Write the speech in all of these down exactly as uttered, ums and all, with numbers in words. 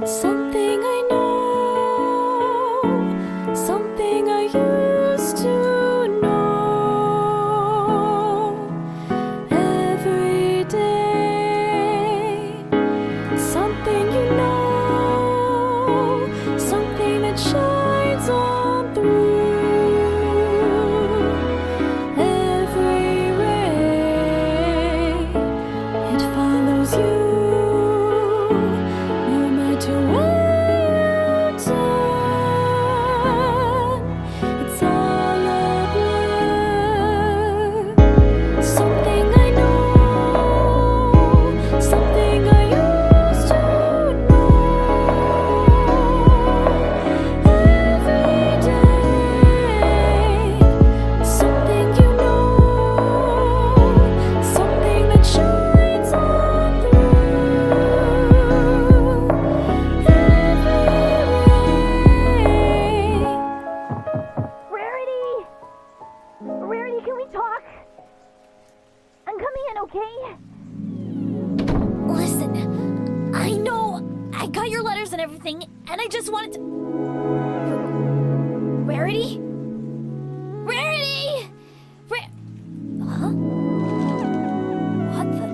Something I know, something I used to know every day. Something you know, something that shines on through every ray. It follows you. To where you turn, it's all a blur. Something I know, something I used to know every day. Something you know, something that shines on through. Rarity, can we talk? I'm coming in, okay? Listen, I know I got your letters and everything, and I just wanted to... Rarity? Rarity! Ra- huh? What the...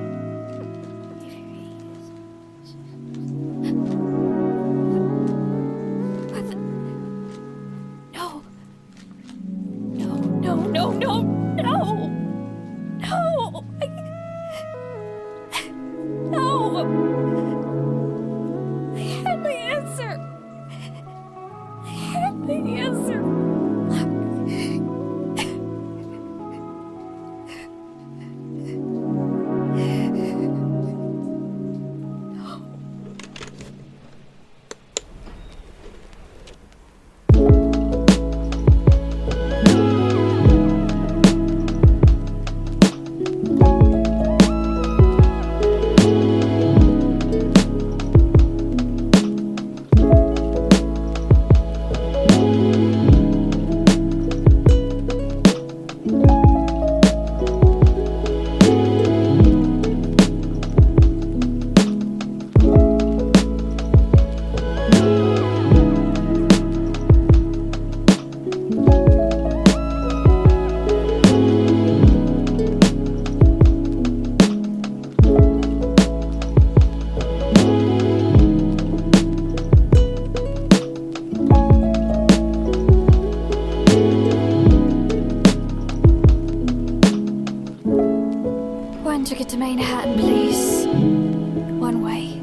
What the... No. No, no, no, no, no! No! I... No! I had the answer! I had the answer! One ticket to Manhattan, please. One way.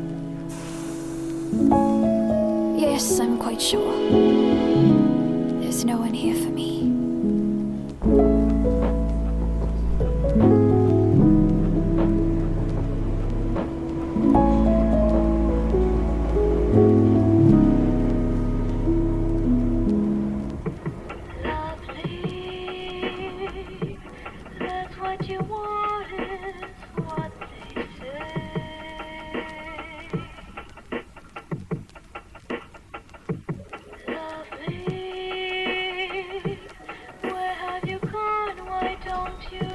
Yes, I'm quite sure. There's no one here for me. Lovely, that's what you wanted, what they say. Lovely, where have you gone? Why don't you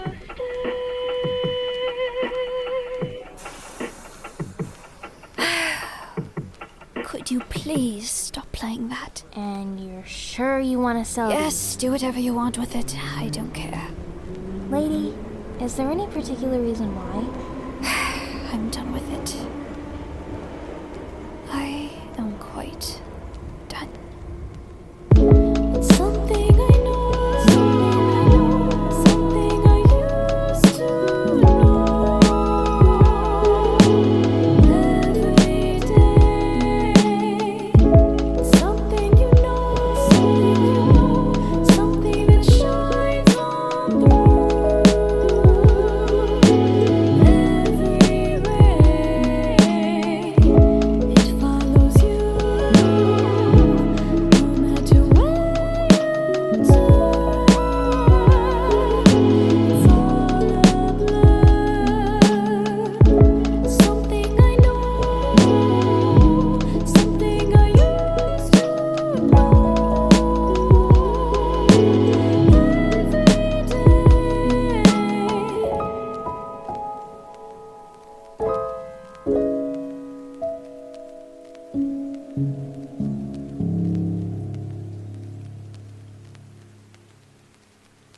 stay? Could you please stop playing that? And you're sure you want to sell Yes, do whatever you want with it. I don't care. these? Lady, is there any particular reason why?